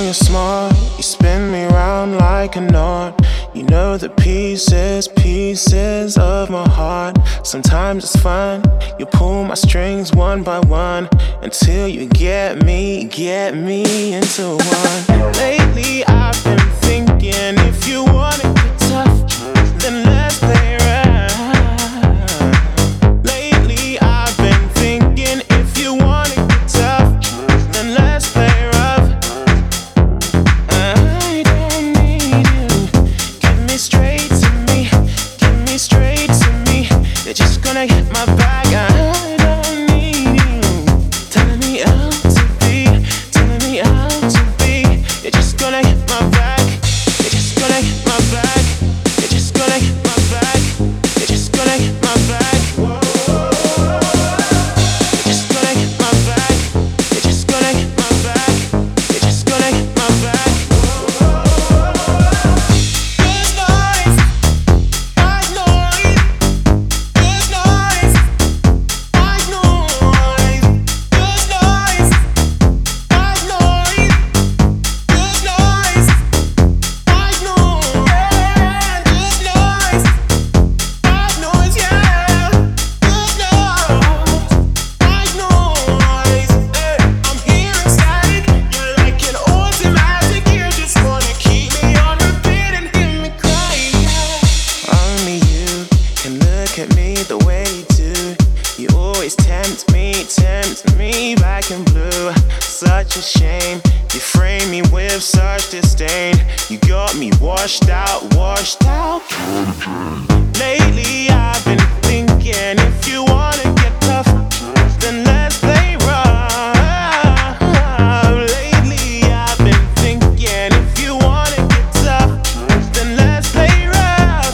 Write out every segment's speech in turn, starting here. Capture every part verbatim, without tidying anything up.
you're smart, you spin me round like a knot. You know the pieces, pieces of my heart. Sometimes it's fun, you pull my strings one by one until you get me, get me into one. Lately I've been thinking, if you wanna get tough, then let's play rough. Lately I've been thinking, if you wanna get tough, then let's play rough. I don't need you, give me straight to me, give me straight to me. You're just gonna hit my back. I don't need you telling me how to be, telling me how to be. You're just gonna hit my back. You're just gonna hit my back. You're just gonna hit my back. You're just gonna hit my back. You're just gonna hit my back. You're just gonna hit my back. You're just gonna hit my back. Good noise, white noise. Good noise, white noise. Good noise, white noise. Good noise, white noise. Good noise, white noise, yeah. Good noise, white noise. Hey, I'm hearing static. You're like an automatic. You just wanna keep me on repeat and hear me cry. Only you can look at me the way you do. You always tempt me, tempt me back in blue. Such a shame, you frame me with such disdain. You got me washed out, washed out. Lately I've been thinking, if you wanna get tough, then let's play rough. Lately I've been thinking, if you wanna get tough, then let's play rough.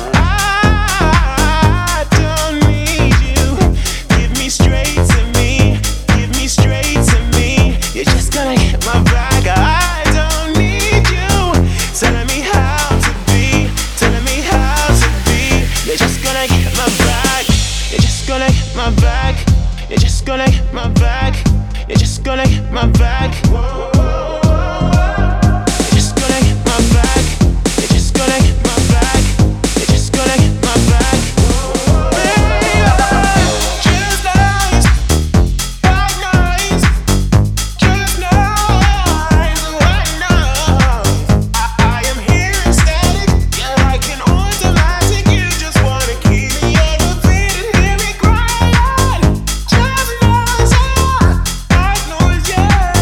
I don't need you, give me straight to me, give me straight to me. You're just gonna hit my back. I don't need you telling me how to be, telling me how to be. You're just gonna hit my back. You're just gonna hit my back. You're just gonna hit my back. You're just gonna hit my back. You're just gonna hit my back. You're just gonna hit my back. You're just gonna hit my back. Just nice, white noise. Just nice, white noise. I, I am hearing static. You're like an automatic. You just wanna keep me on repeat and hear me cry. Just nice, white noise, yeah.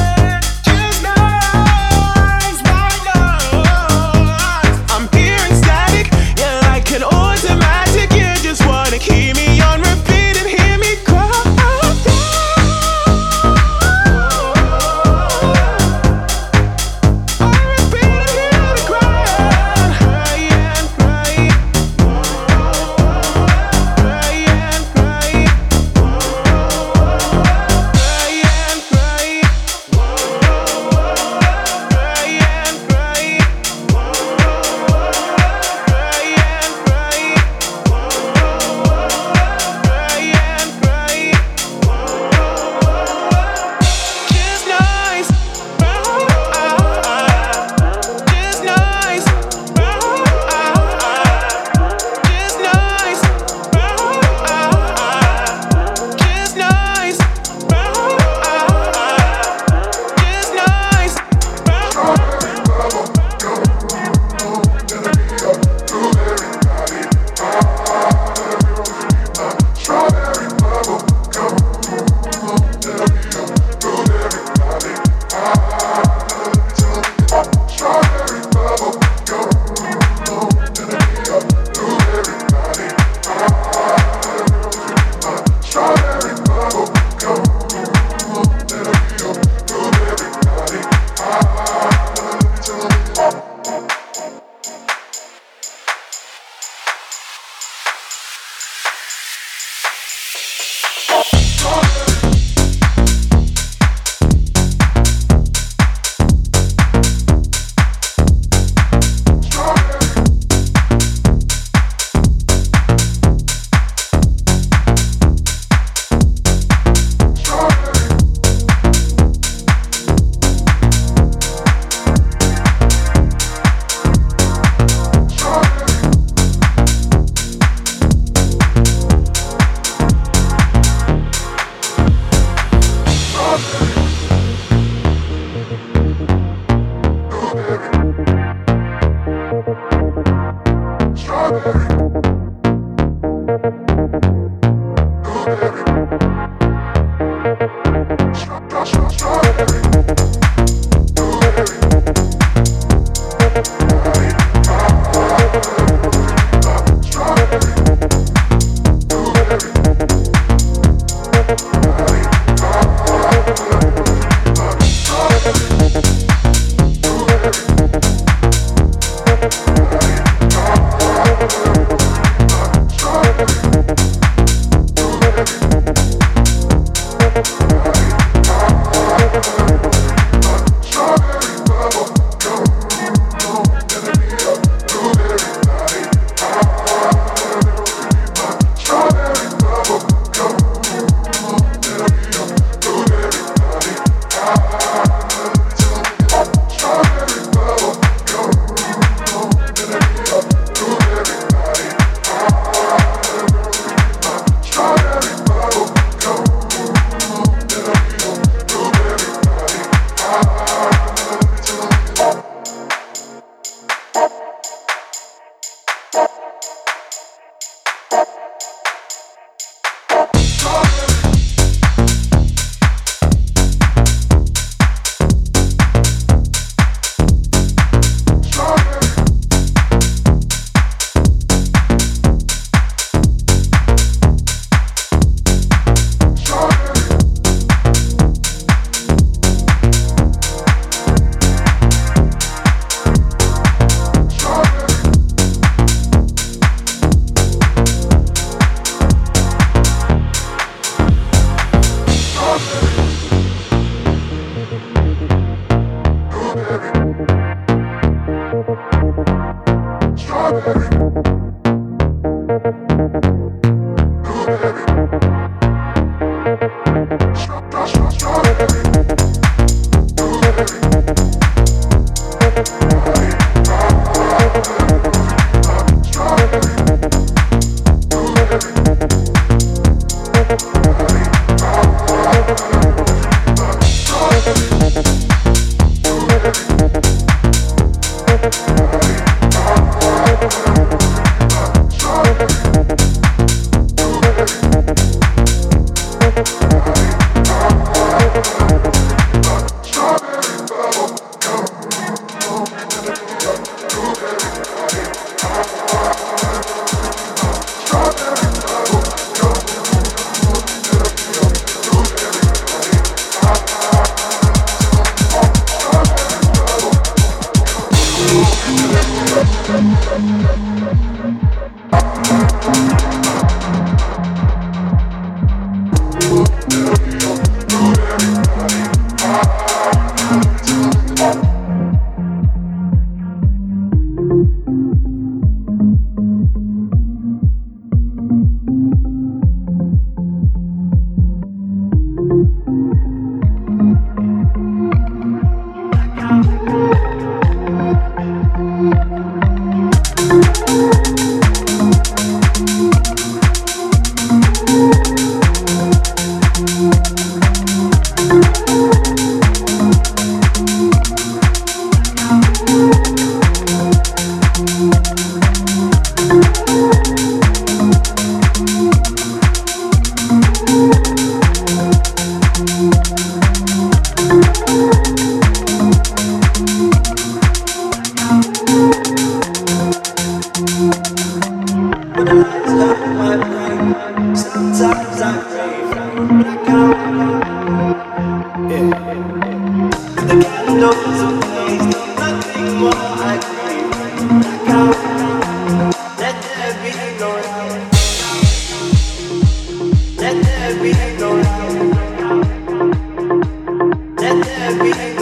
Let there be